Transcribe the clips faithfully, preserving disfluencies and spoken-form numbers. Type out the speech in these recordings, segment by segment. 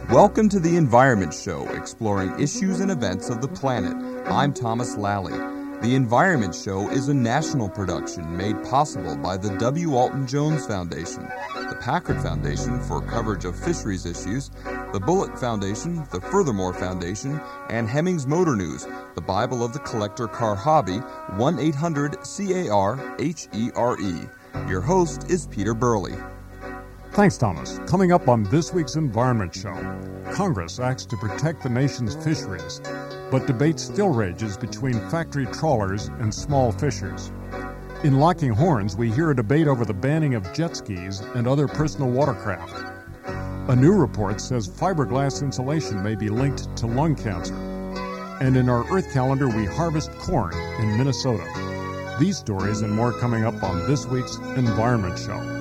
Welcome to the Environment Show, exploring issues and events of the planet. I'm Thomas Lally. The Environment Show is a national production made possible by the W. Alton Jones Foundation, the Packard Foundation for coverage of fisheries issues, the Bullitt Foundation, the Furthermore Foundation, and Hemmings Motor News, the Bible of the collector car hobby, one eight hundred C A R H E R E. Your host is Peter Burley. Thanks, Thomas. Coming up on this week's Environment Show, Congress acts to protect the nation's fisheries, but debate still rages between factory trawlers and small fishers. In Locking Horns, we hear a debate over the banning of jet skis and other personal watercraft. A new report says fiberglass insulation may be linked to lung cancer. And in our Earth calendar, we harvest corn in Minnesota. These stories and more coming up on this week's Environment Show.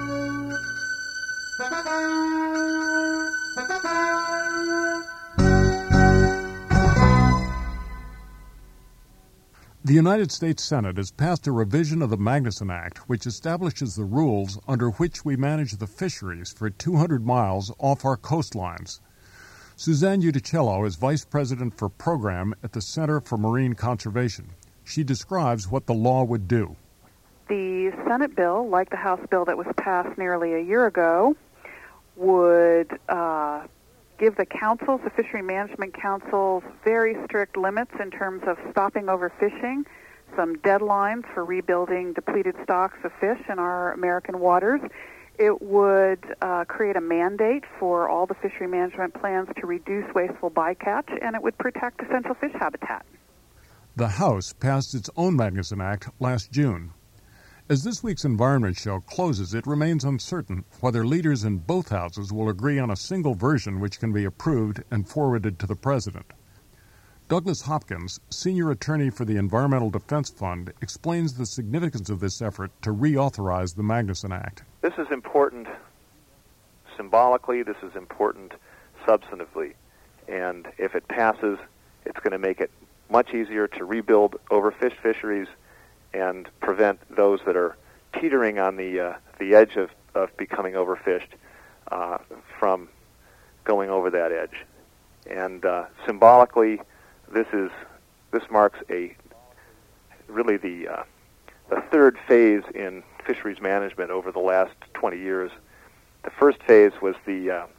The United States Senate has passed a revision of the Magnuson Act, which establishes the rules under which we manage the fisheries for two hundred miles off our coastlines. Suzanne Udicello is Vice President for Program at the Center for Marine Conservation. She describes what the law would do. The Senate bill, like the House bill that was passed nearly a year ago, would uh, give the councils, the Fishery Management Councils, very strict limits in terms of stopping overfishing, some deadlines for rebuilding depleted stocks of fish in our American waters. It would uh, create a mandate for all the fishery management plans to reduce wasteful bycatch, and it would protect essential fish habitat. The House passed its own Magnuson Act last June. As this week's Environment Show closes, it remains uncertain whether leaders in both houses will agree on a single version which can be approved and forwarded to the President. Douglas Hopkins, senior attorney for the Environmental Defense Fund, explains the significance of this effort to reauthorize the Magnuson Act. This is important symbolically, this is important substantively, and if it passes, it's going to make it much easier to rebuild overfished fisheries and prevent those that are teetering on the uh, the edge of, of becoming overfished uh, from going over that edge. And uh, symbolically, this is this marks a really the uh, the third phase in fisheries management over the last twenty years. The first phase was the uh,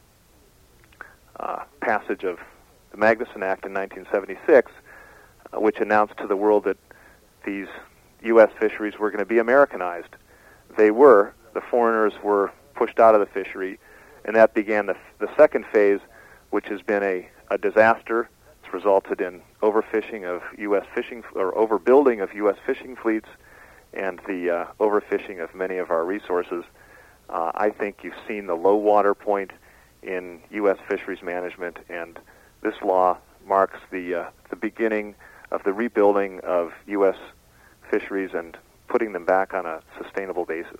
uh, passage of the Magnuson Act in nineteen seventy-six, uh, which announced to the world that these U S fisheries were going to be Americanized. They were. The foreigners were pushed out of the fishery, and that began the, the second phase, which has been a, a disaster. It's resulted in overfishing of U S fishing, or overbuilding of U S fishing fleets, and the uh, overfishing of many of our resources. Uh, I think you've seen the low water point in U S fisheries management, and this law marks the uh, the beginning of the rebuilding of U S fisheries and putting them back on a sustainable basis.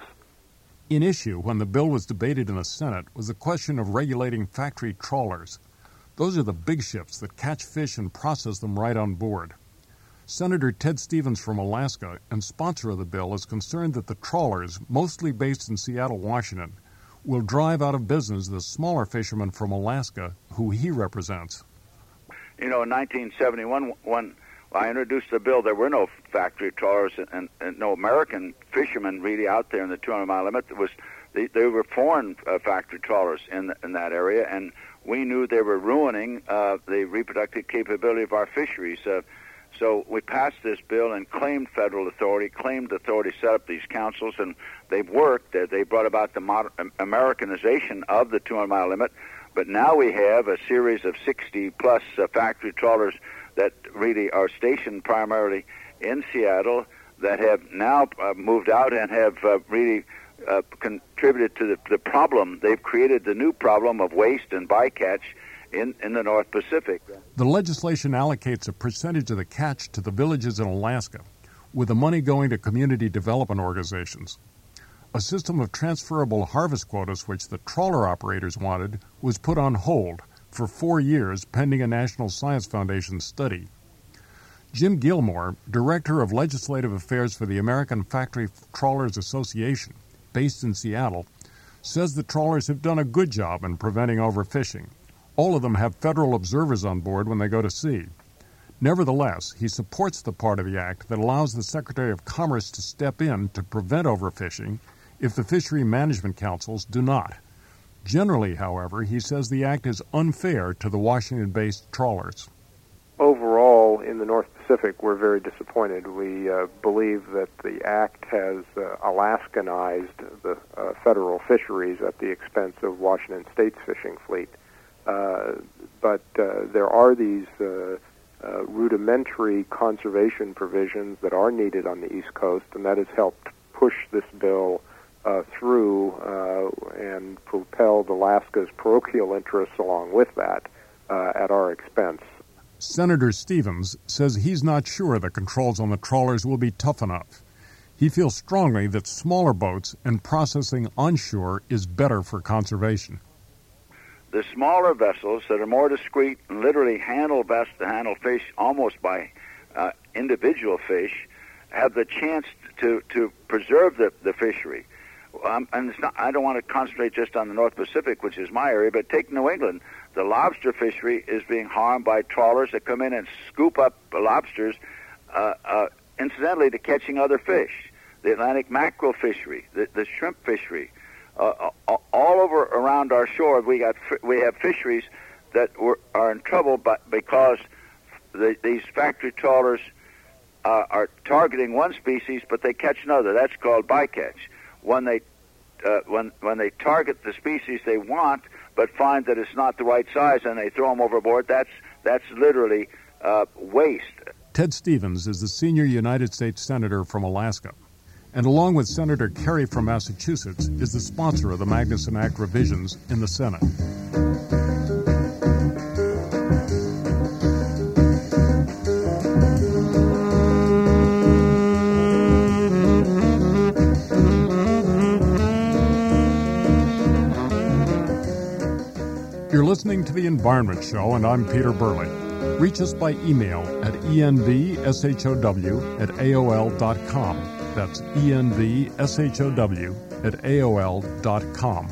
In issue, when the bill was debated in the Senate, was the question of regulating factory trawlers. Those are the big ships that catch fish and process them right on board. Senator Ted Stevens from Alaska and sponsor of the bill is concerned that the trawlers, mostly based in Seattle, Washington, will drive out of business the smaller fishermen from Alaska who he represents. You know, in nineteen seventy-one, when I introduced the bill, there were no factory trawlers and, and, and no American fishermen really out there in the two hundred mile limit. It was they, they were foreign uh, factory trawlers in the, in that area, and we knew they were ruining uh, the reproductive capability of our fisheries. Uh, so we passed this bill and claimed federal authority, claimed authority to set up these councils, and they've worked. Uh, they brought about the modern, Americanization of the two hundred mile limit, but now we have a series of sixty plus uh, factory trawlers that really are stationed primarily in Seattle, that have now uh, moved out and have uh, really uh, contributed to the, the problem. They've created the new problem of waste and bycatch in, in the North Pacific. The legislation allocates a percentage of the catch to the villages in Alaska, with the money going to community development organizations. A system of transferable harvest quotas, which the trawler operators wanted, was put on hold for four years pending a National Science Foundation study. Jim Gilmore, Director of Legislative Affairs for the American Factory Trawlers Association, based in Seattle, says the trawlers have done a good job in preventing overfishing, All of them have federal observers on board when they go to sea. Nevertheless, he supports the part of the act that allows the Secretary of Commerce to step in to prevent overfishing if the fishery management councils do not. Generally, however, he says the act is unfair to the Washington-based trawlers. Overall, in the North Pacific, we're very disappointed. We uh, believe that the act has uh, Alaskanized the uh, federal fisheries at the expense of Washington State's fishing fleet. Uh, but uh, there are these uh, uh, rudimentary conservation provisions that are needed on the East Coast, and that has helped push this bill uh, through uh, and propelled Alaska's parochial interests along with that uh, at our expense. Senator Stevens says he's not sure the controls on the trawlers will be tough enough. He feels strongly that smaller boats and processing onshore is better for conservation. The smaller vessels that are more discreet and literally handle best to handle fish almost by uh, individual fish have the chance to, to preserve the, the fishery. Um, and it's not, I don't want to concentrate just on the North Pacific, which is my area, but take New England. The lobster fishery is being harmed by trawlers that come in and scoop up lobsters, uh, uh, incidentally, to catching other fish. The Atlantic mackerel fishery, the, the shrimp fishery, uh, all over around our shore, we got we have fisheries that were, are in trouble, but because the, these factory trawlers uh, are targeting one species, but they catch another. That's called bycatch. When they uh, when when they target the species they want, but find that it's not the right size and they throw them overboard, that's that's literally uh, waste. Ted Stevens is the senior United States Senator from Alaska, and along with Senator Kerry from Massachusetts, is the sponsor of the Magnuson Act revisions in the Senate. You're listening to The Environment Show, and I'm Peter Burley. Reach us by email at envshow at A O L dot com. That's envshow at A O L dot com.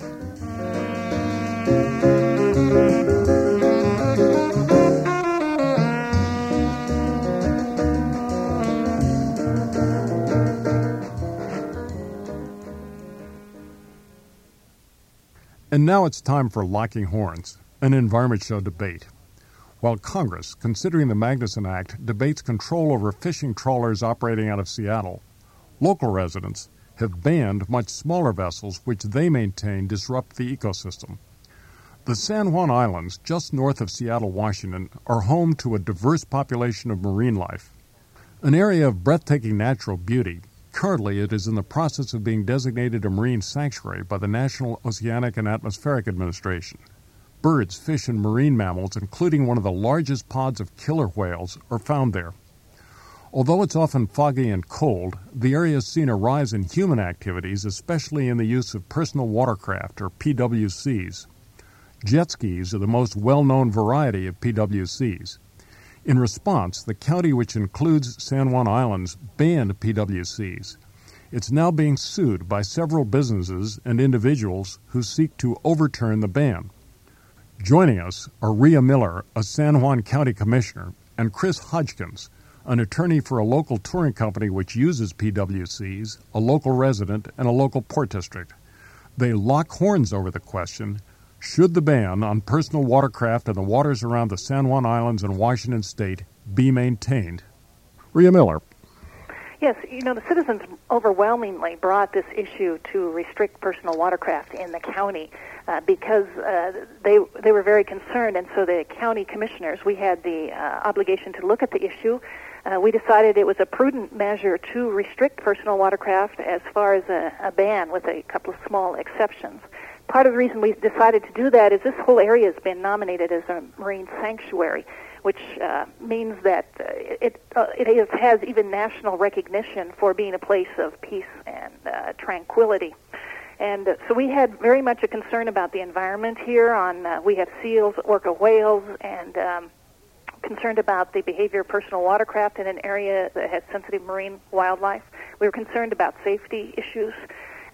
And now it's time for Locking Horns, an Environment Show debate. While Congress, considering the Magnuson Act, debates control over fishing trawlers operating out of Seattle, local residents have banned much smaller vessels which they maintain disrupt the ecosystem. The San Juan Islands, just north of Seattle, Washington, are home to a diverse population of marine life. An area of breathtaking natural beauty. Currently, it is in the process of being designated a marine sanctuary by the National Oceanic and Atmospheric Administration. Birds, fish, and marine mammals, including one of the largest pods of killer whales, are found there. Although it's often foggy and cold, the area has seen a rise in human activities, especially in the use of personal watercraft, or P W Cs. Jet skis are the most well-known variety of P W Cs. In response, the county, which includes San Juan Islands, banned P W Cs. It's now being sued by several businesses and individuals who seek to overturn the ban. Joining us are Rhea Miller, a San Juan County Commissioner, and Chris Hodgkins, an attorney for a local touring company which uses P W Cs, a local resident, and a local port district. They lock horns over the question, should the ban on personal watercraft in the waters around the San Juan Islands and Washington State be maintained? Rhea Miller. Yes, you know, the citizens overwhelmingly brought this issue to restrict personal watercraft in the county uh, because uh, they they were very concerned, and so the county commissioners, we had the uh, obligation to look at the issue. Uh, we decided it was a prudent measure to restrict personal watercraft as far as a, a ban with a couple of small exceptions. Part of the reason we decided to do that is this whole area has been nominated as a marine sanctuary, which uh, means that uh, it uh, it is, has even national recognition for being a place of peace and uh, tranquility. And uh, so we had very much a concern about the environment here. On uh, we have seals, orca whales, and um, concerned about the behavior of personal watercraft in an area that has sensitive marine wildlife. We were concerned about safety issues.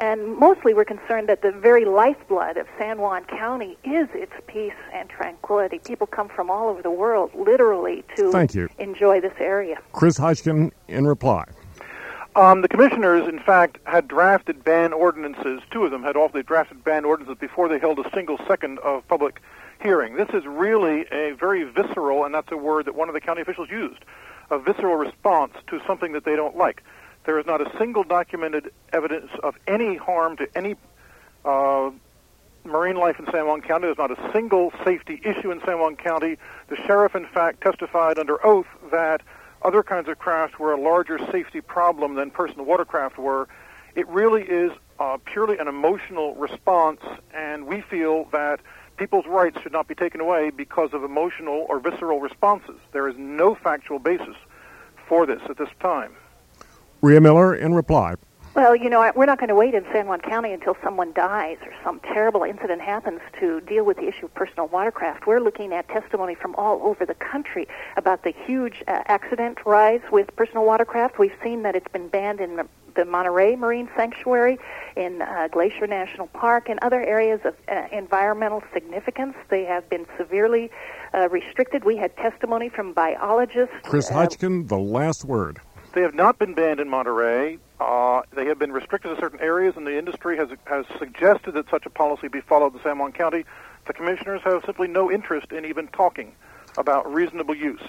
And mostly we're concerned that the very lifeblood of San Juan County is its peace and tranquility. People come from all over the world, literally, to Thank you. enjoy this area. Chris Hodgkin in reply. Um, the commissioners, in fact, had drafted ban ordinances. Two of them had also drafted ban ordinances before they held a single second of public hearing. This is really a very visceral, and that's a word that one of the county officials used, a visceral response to something that they don't like. There is not a single documented evidence of any harm to any uh, marine life in San Juan County. There's not a single safety issue in San Juan County. The sheriff, in fact, testified under oath that other kinds of craft were a larger safety problem than personal watercraft were. It really is uh, purely an emotional response, and we feel that people's rights should not be taken away because of emotional or visceral responses. There is no factual basis for this at this time. Rhea Miller in reply. Well, you know, we're not going to wait in San Juan County until someone dies or some terrible incident happens to deal with the issue of personal watercraft. We're looking at testimony from all over the country about the huge uh, accident rise with personal watercraft. We've seen that it's been banned in the, the Monterey Marine Sanctuary, in uh, Glacier National Park, and other areas of uh, environmental significance. They have been severely uh, restricted. We had testimony from biologists. Chris uh, Hodgkin, the last word. They have not been banned in Monterey. Uh, they have been restricted to certain areas, and the industry has has suggested that such a policy be followed in San Juan County. The commissioners have simply no interest in even talking about reasonable use.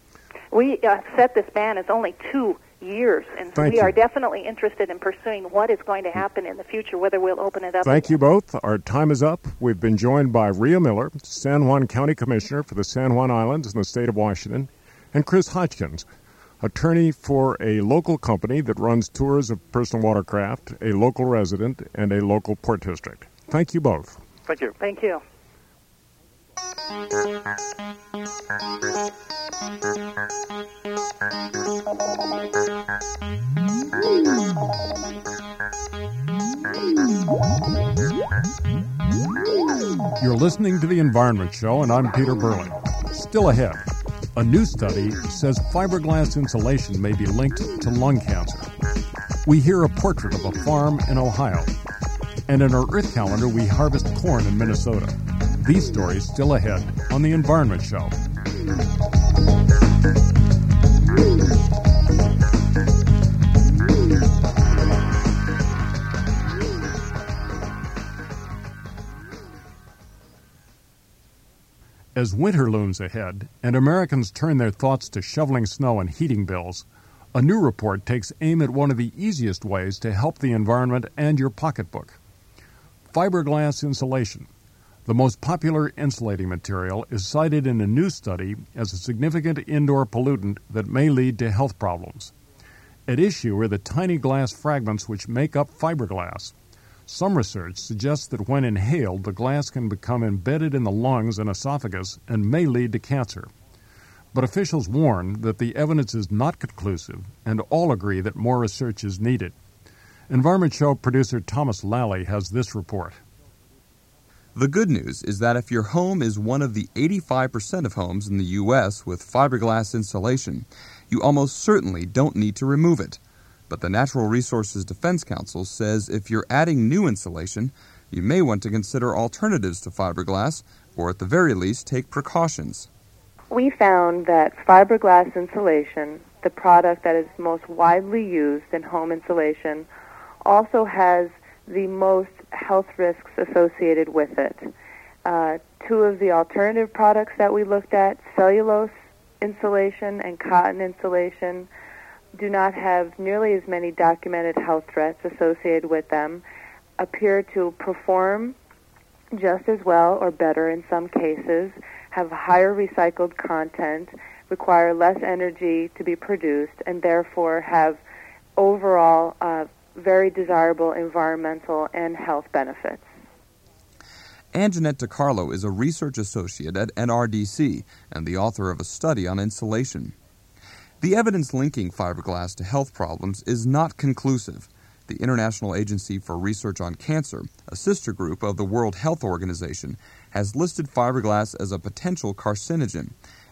We uh, set this ban as only two years, and Thank we you. are definitely interested in pursuing what is going to happen in the future, whether we'll open it up. Thank you both. Our time is up. We've been joined by Rhea Miller, San Juan County Commissioner for the San Juan Islands in the state of Washington, and Chris Hodgkins, attorney for a local company that runs tours of personal watercraft, a local resident, and a local port district. Thank you both. Thank you. Thank you. You're listening to The Environment Show, and I'm Peter Burley. Still ahead, a new study says fiberglass insulation may be linked to lung cancer. We hear a portrait of a farm in Ohio. And in our Earth calendar, we harvest corn in Minnesota. These stories still ahead on The Environment Show. As winter looms ahead and Americans turn their thoughts to shoveling snow and heating bills, a new report takes aim at one of the easiest ways to help the environment and your pocketbook. Fiberglass insulation, the most popular insulating material, is cited in a new study as a significant indoor pollutant that may lead to health problems. At issue are the tiny glass fragments which make up fiberglass. Some research suggests that when inhaled, the glass can become embedded in the lungs and esophagus and may lead to cancer. But officials warn that the evidence is not conclusive, and all agree that more research is needed. Environment Show producer Thomas Lally has this report. The good news is that if your home is one of the eighty-five percent of homes in the U S with fiberglass insulation, you almost certainly don't need to remove it. But the Natural Resources Defense Council says if you're adding new insulation, you may want to consider alternatives to fiberglass, or at the very least take precautions. We found that fiberglass insulation, the product that is most widely used in home insulation, also has the most health risks associated with it. Uh, two of the alternative products that we looked at, cellulose insulation and cotton insulation, do not have nearly as many documented health threats associated with them, appear to perform just as well or better in some cases, have higher recycled content, require less energy to be produced, and therefore have overall uh, very desirable environmental and health benefits. Anjanette DiCarlo is a research associate at N R D C and the author of a study on insulation. The evidence linking fiberglass to health problems is not conclusive. The International Agency for Research on Cancer, a sister group of the World Health Organization, has listed fiberglass as a potential carcinogen,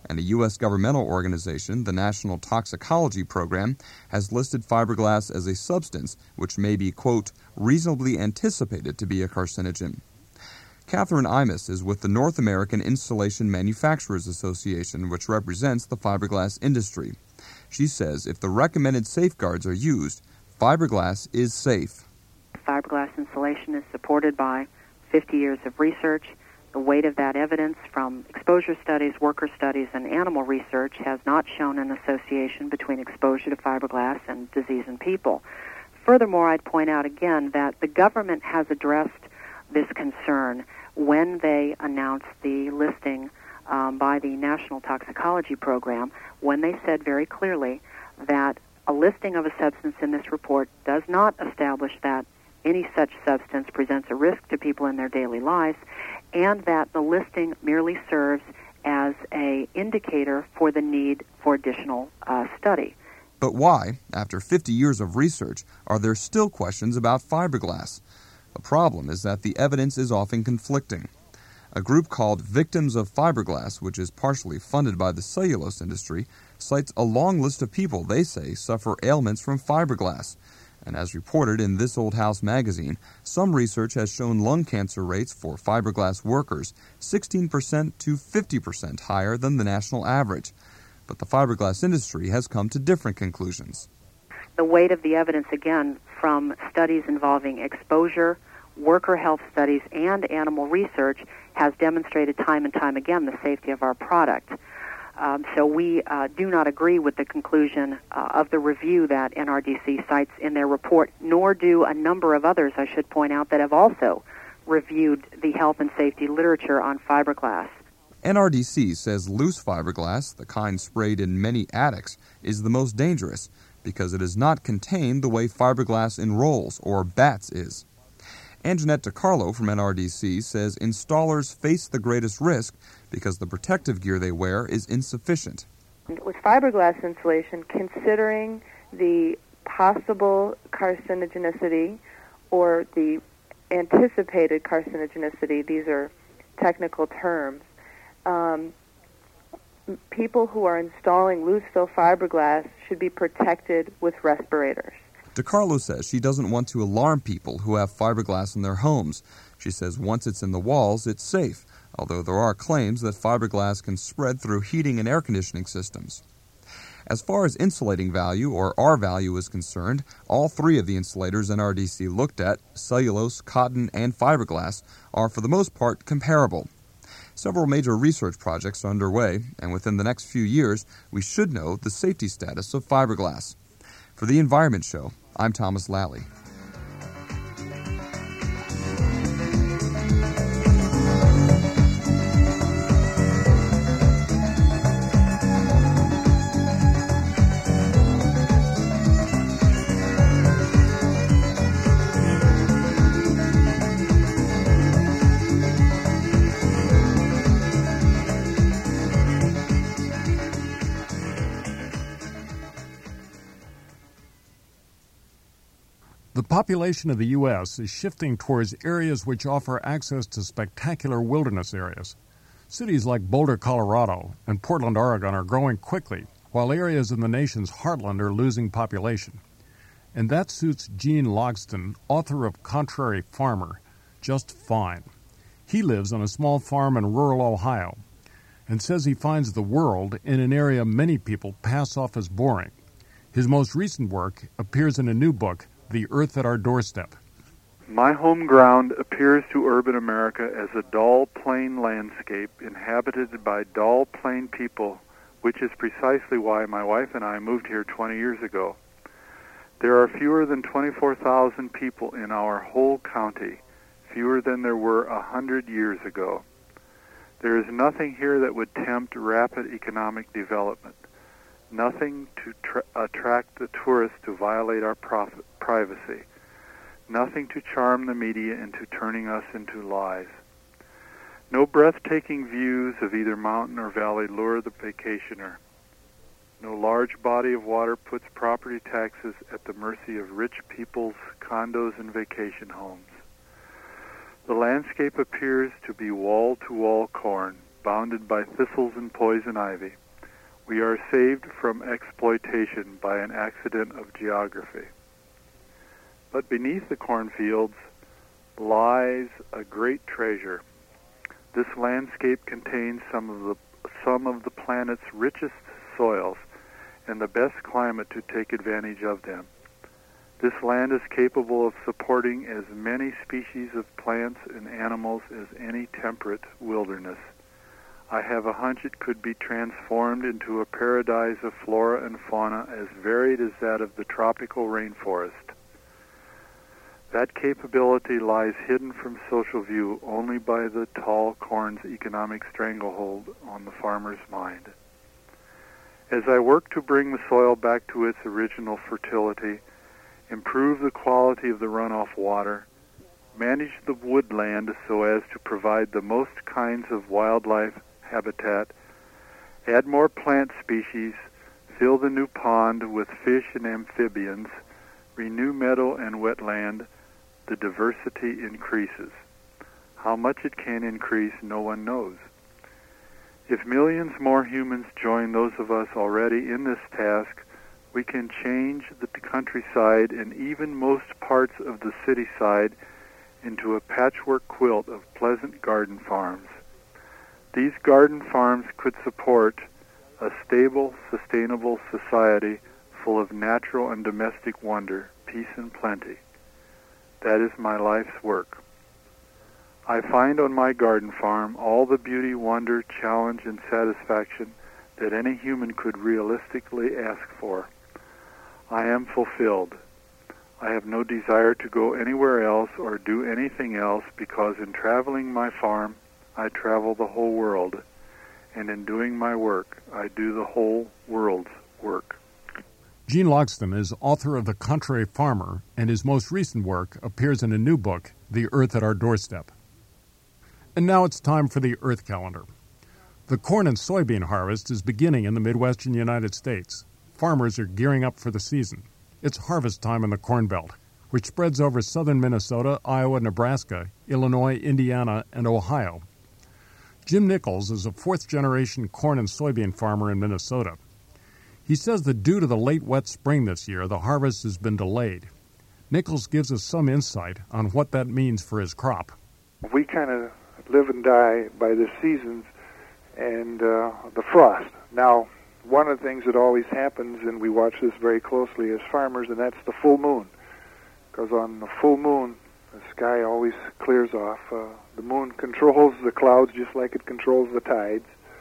and a U S governmental organization, the National Toxicology Program, has listed fiberglass as a substance which may be, quote, reasonably anticipated to be a carcinogen. Catherine Imus is with the North American Insulation Manufacturers Association, which represents the fiberglass industry. She says if the recommended safeguards are used, fiberglass is safe. Fiberglass insulation is supported by fifty years of research. The weight of that evidence from exposure studies, worker studies, and animal research has not shown an association between exposure to fiberglass and disease in people. Furthermore, I'd point out again that the government has addressed this concern when they announced the listing um, by the National Toxicology Program, when they said very clearly that a listing of a substance in this report does not establish that any such substance presents a risk to people in their daily lives, and that the listing merely serves as an indicator for the need for additional uh, study. But why, after fifty years of research, are there still questions about fiberglass? The problem is that the evidence is often conflicting. A group called Victims of Fiberglass, which is partially funded by the cellulose industry, cites a long list of people they say suffer ailments from fiberglass. And as reported in This Old House magazine, some research has shown lung cancer rates for fiberglass workers sixteen percent to fifty percent higher than the national average. But the fiberglass industry has come to different conclusions. The weight of the evidence, again, from studies involving exposure, worker health studies, and animal research has demonstrated time and time again the safety of our product. Um, so we uh, do not agree with the conclusion uh, of the review that N R D C cites in their report, nor do a number of others, I should point out, that have also reviewed the health and safety literature on fiberglass. N R D C says loose fiberglass, the kind sprayed in many attics, is the most dangerous because it is not contained the way fiberglass in rolls or bats is. Anjanette DiCarlo from N R D C says installers face the greatest risk because the protective gear they wear is insufficient. With fiberglass insulation, considering the possible carcinogenicity or the anticipated carcinogenicity, these are technical terms, um, people who are installing loose-fill fiberglass should be protected with respirators. DiCarlo says she doesn't want to alarm people who have fiberglass in their homes. She says once it's in the walls, it's safe, although there are claims that fiberglass can spread through heating and air conditioning systems. As far as insulating value, or R value, is concerned, all three of the insulators N R D C looked at, cellulose, cotton, and fiberglass, are for the most part comparable. Several major research projects are underway, and within the next few years, we should know the safety status of fiberglass. For the Environment Show, I'm Thomas Lally. The population of the U S is shifting towards areas which offer access to spectacular wilderness areas. Cities like Boulder, Colorado, and Portland, Oregon are growing quickly, while areas in the nation's heartland are losing population. And that suits Gene Logston, author of Contrary Farmer, just fine. He lives on a small farm in rural Ohio and says he finds the world in an area many people pass off as boring. His most recent work appears in a new book, The Earth at Our Doorstep. My home ground appears to urban America as a dull, plain landscape inhabited by dull, plain people, which is precisely why my wife and I moved here twenty years ago. There are fewer than twenty-four thousand people in our whole county, fewer than there were a hundred years ago. There is nothing here that would tempt rapid economic development, nothing to tra- attract the tourists to violate our profit, privacy, nothing to charm the media into turning us into lies. No breathtaking views of either mountain or valley lure the vacationer. No large body of water puts property taxes at the mercy of rich people's condos and vacation homes. The landscape appears to be wall-to-wall corn, bounded by thistles and poison ivy. We are saved from exploitation by an accident of geography. But beneath the cornfields lies a great treasure. This landscape contains some of the some of the planet's richest soils and the best climate to take advantage of them. This land is capable of supporting as many species of plants and animals as any temperate wilderness. I have a hunch it could be transformed into a paradise of flora and fauna as varied as that of the tropical rainforest. That capability lies hidden from social view only by the tall corn's economic stranglehold on the farmer's mind. As I work to bring the soil back to its original fertility, improve the quality of the runoff water, manage the woodland so as to provide the most kinds of wildlife habitat, add more plant species, fill the new pond with fish and amphibians, renew meadow and wetland, the diversity increases. How much it can increase, no one knows. If millions more humans join those of us already in this task, we can change the countryside and even most parts of the city side into a patchwork quilt of pleasant garden farms. These garden farms could support a stable, sustainable society full of natural and domestic wonder, peace and plenty. That is my life's work. I find on my garden farm all the beauty, wonder, challenge, and satisfaction that any human could realistically ask for. I am fulfilled. I have no desire to go anywhere else or do anything else because in traveling my farm, I travel the whole world, and in doing my work, I do the whole world's work. Gene Logsdon is author of The Contrary Farmer, and his most recent work appears in a new book, The Earth at Our Doorstep. And now it's time for the Earth Calendar. The corn and soybean harvest is beginning in the Midwestern United States. Farmers are gearing up for the season. It's harvest time in the Corn Belt, which spreads over southern Minnesota, Iowa, Nebraska, Illinois, Indiana, and Ohio. Jim Nichols is a fourth-generation corn and soybean farmer in Minnesota. He says that due to the late wet spring this year, the harvest has been delayed. Nichols gives us some insight on what that means for his crop. We kind of live and die by the seasons and uh, the frost. Now, one of the things that always happens, and we watch this very closely as farmers, and that's the full moon. Because on the full moon, the sky always clears off. Uh, the moon controls the clouds just like it controls the tides.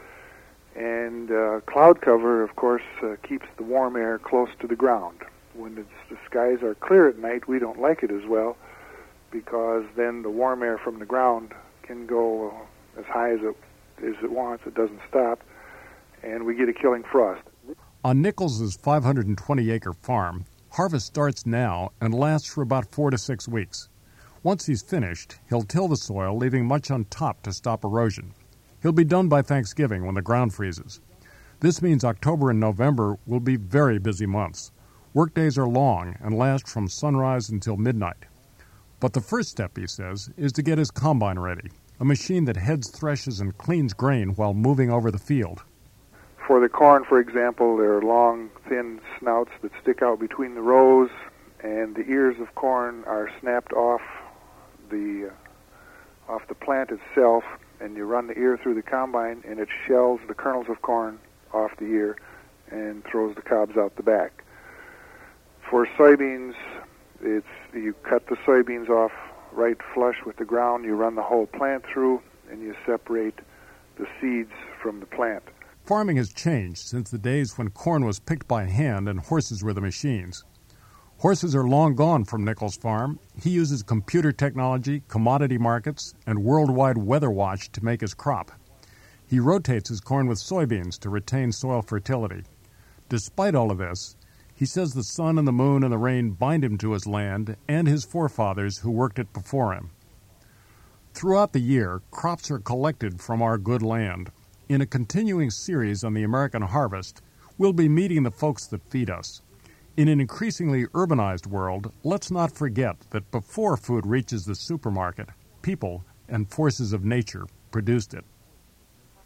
And uh, cloud cover, of course, uh, keeps the warm air close to the ground. When it's, the skies are clear at night, we don't like it as well because then the warm air from the ground can go uh, as high as it, as it wants. It doesn't stop, and we get a killing frost. On Nichols' five hundred twenty acre farm, harvest starts now and lasts for about four to six weeks. Once he's finished, he'll till the soil, leaving much on top to stop erosion. He'll be done by Thanksgiving when the ground freezes. This means October and November will be very busy months. Workdays are long and last from sunrise until midnight. But the first step, he says, is to get his combine ready, a machine that heads, threshes, and cleans grain while moving over the field. For the corn, for example, there are long, thin snouts that stick out between the rows, and the ears of corn are snapped off the uh, off the plant itself, and you run the ear through the combine, and it shells the kernels of corn off the ear and throws the cobs out the back. For soybeans, it's you cut the soybeans off right flush with the ground, you run the whole plant through, and you separate the seeds from the plant. Farming has changed since the days when corn was picked by hand and horses were the machines. Horses are long gone from Nichols' farm. He uses computer technology, commodity markets, and worldwide weather watch to make his crop. He rotates his corn with soybeans to retain soil fertility. Despite all of this, he says the sun and the moon and the rain bind him to his land and his forefathers who worked it before him. Throughout the year, crops are collected from our good land. In a continuing series on the American harvest, we'll be meeting the folks that feed us. In an increasingly urbanized world, let's not forget that before food reaches the supermarket, people and forces of nature produced it.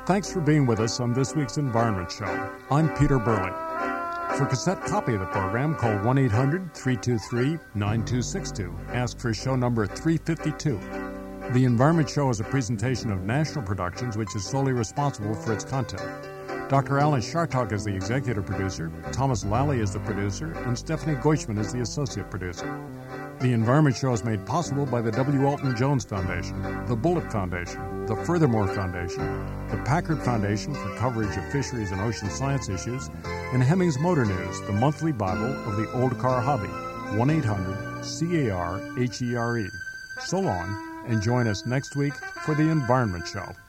Thanks for being with us on this week's Environment Show. I'm Peter Burley. For a cassette copy of the program, call one eight hundred, three two three, nine two six two. Ask for show number three fifty-two. The Environment Show is a presentation of National Productions, which is solely responsible for its content. Doctor Alan Chartock is the executive producer, Thomas Lally is the producer, and Stephanie Goichman is the associate producer. The Environment Show is made possible by the W. Alton Jones Foundation, the Bullock Foundation, the Furthermore Foundation, the Packard Foundation for coverage of fisheries and ocean science issues, and Hemmings Motor News, the monthly Bible of the old car hobby. one eight hundred C A R H E R E. So long, and join us next week for the Environment Show.